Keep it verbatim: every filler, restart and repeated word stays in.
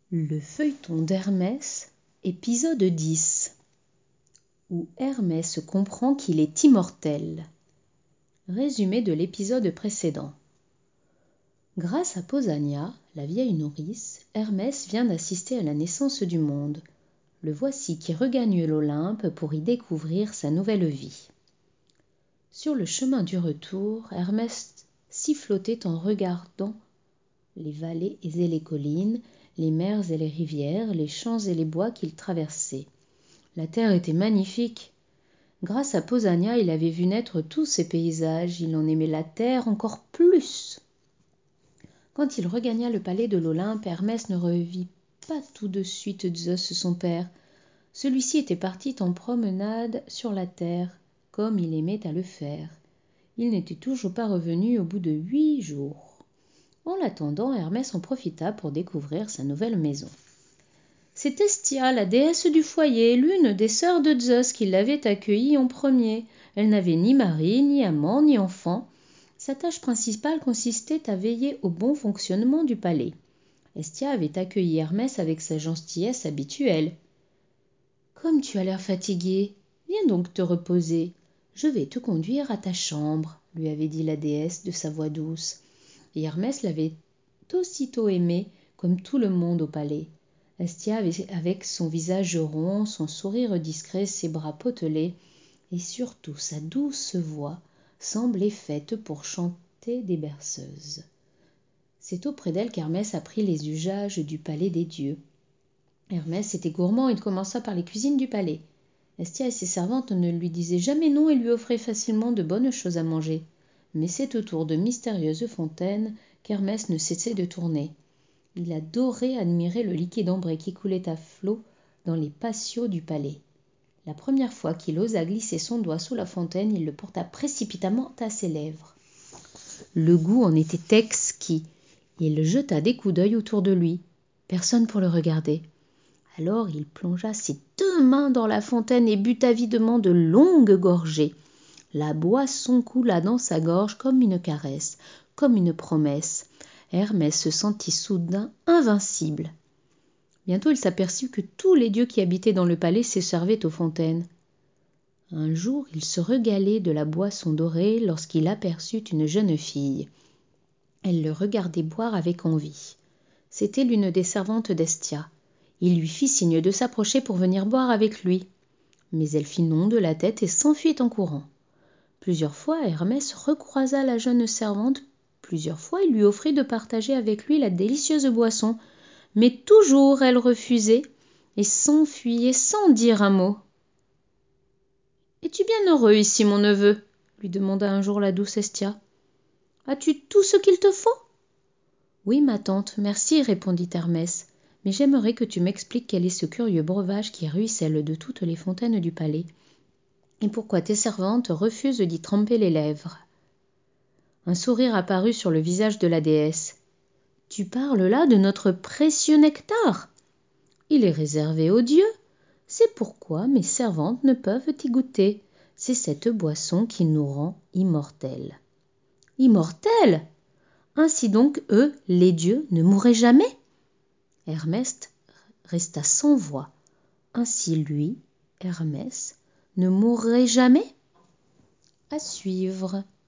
Le feuilleton d'Hermès, épisode dix, où Hermès comprend qu'il est immortel. Résumé de l'épisode précédent. Grâce à Pausania, la vieille nourrice, Hermès vient d'assister à la naissance du monde. Le voici qui regagne l'Olympe pour y découvrir sa nouvelle vie. Sur le chemin du retour, Hermès sifflotait en regardant les vallées et les collines, les mers et les rivières, les champs et les bois qu'il traversait. La terre était magnifique. Grâce à Pausania, il avait vu naître tous ces paysages, il en aimait la terre encore plus. Quand il regagna le palais de l'Olympe, Hermès ne revit pas tout de suite Zeus son père. Celui-ci était parti en promenade sur la terre, comme il aimait à le faire. Il n'était toujours pas revenu au bout de huit jours. En l'attendant, Hermès en profita pour découvrir sa nouvelle maison. C'est Hestia, la déesse du foyer, l'une des sœurs de Zeus, qui l'avait accueillie en premier. Elle n'avait ni mari, ni amant, ni enfant. Sa tâche principale consistait à veiller au bon fonctionnement du palais. Hestia avait accueilli Hermès avec sa gentillesse habituelle. « Comme tu as l'air fatigué, viens donc te reposer. Je vais te conduire à ta chambre, » lui avait dit la déesse de sa voix douce. Et Hermès l'avait aussitôt aimé, comme tout le monde au palais. Hestia, avec son visage rond, son sourire discret, ses bras potelés, et surtout sa douce voix, semblait faite pour chanter des berceuses. C'est auprès d'elle qu'Hermès apprit les usages du palais des dieux. Hermès était gourmand, il commença par les cuisines du palais. Hestia et ses servantes ne lui disaient jamais non et lui offraient facilement de bonnes choses à manger. Mais c'est autour de mystérieuses fontaines qu'Hermès ne cessait de tourner. Il adorait admirer le liquide ambré qui coulait à flots dans les patios du palais. La première fois qu'il osa glisser son doigt sous la fontaine, il le porta précipitamment à ses lèvres. Le goût en était exquis. Il jeta des coups d'œil autour de lui. Personne pour le regarder. Alors il plongea ses deux mains dans la fontaine et but avidement de longues gorgées. La boisson coula dans sa gorge comme une caresse, comme une promesse. Hermès se sentit soudain invincible. Bientôt il s'aperçut que tous les dieux qui habitaient dans le palais se servaient aux fontaines. Un jour, il se régalait de la boisson dorée lorsqu'il aperçut une jeune fille. Elle le regardait boire avec envie. C'était l'une des servantes d'Hestia. Il lui fit signe de s'approcher pour venir boire avec lui. Mais elle fit non de la tête et s'enfuit en courant. Plusieurs fois, Hermès recroisa la jeune servante. Plusieurs fois, il lui offrit de partager avec lui la délicieuse boisson. Mais toujours, elle refusait et s'enfuyait sans dire un mot. « Es-tu bien heureux ici, mon neveu ?» lui demanda un jour la douce Hestia. « As-tu tout ce qu'il te faut ?»« Oui, ma tante, merci, » répondit Hermès. « Mais j'aimerais que tu m'expliques quel est ce curieux breuvage qui ruisselle de toutes les fontaines du palais. Et pourquoi tes servantes refusent d'y tremper les lèvres ?» Un sourire apparut sur le visage de la déesse. « Tu parles là de notre précieux nectar ? Il est réservé aux dieux. C'est pourquoi mes servantes ne peuvent y goûter. C'est cette boisson qui nous rend immortels. » « Immortels ? Ainsi donc, eux, les dieux, ne mourraient jamais ?» Hermès resta sans voix. Ainsi lui, Hermès, ne mourrait jamais ? À suivre.